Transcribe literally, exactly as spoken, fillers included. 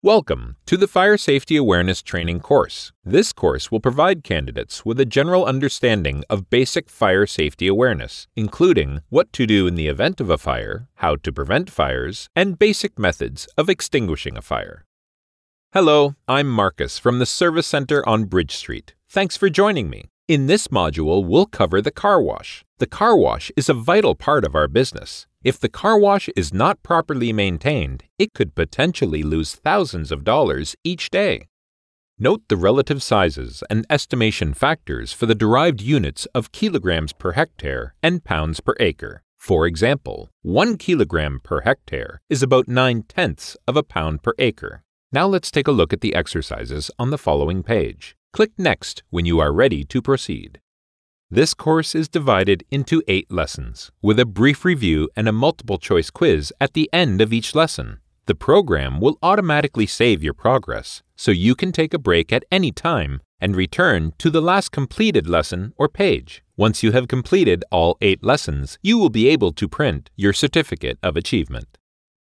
Welcome to the Fire Safety Awareness Training course. This course will provide candidates with a general understanding of basic fire safety awareness, including what to do in the event of a fire, how to prevent fires, and basic methods of extinguishing a fire. Hello, I'm Marcus from the Service Center on Bridge Street. Thanks for joining me. In this module, we'll cover the car wash. The car wash is a vital part of our business. If the car wash is not properly maintained, it could potentially lose thousands of dollars each day. Note the relative sizes and estimation factors for the derived units of kilograms per hectare and pounds per acre. For example, one kilogram per hectare is about nine-tenths of a pound per acre. Now let's take a look at the exercises on the following page. Click Next when you are ready to proceed. This course is divided into eight lessons, with a brief review and a multiple-choice quiz at the end of each lesson. The program will automatically save your progress, so you can take a break at any time and return to the last completed lesson or page. Once you have completed all eight lessons, you will be able to print your certificate of achievement.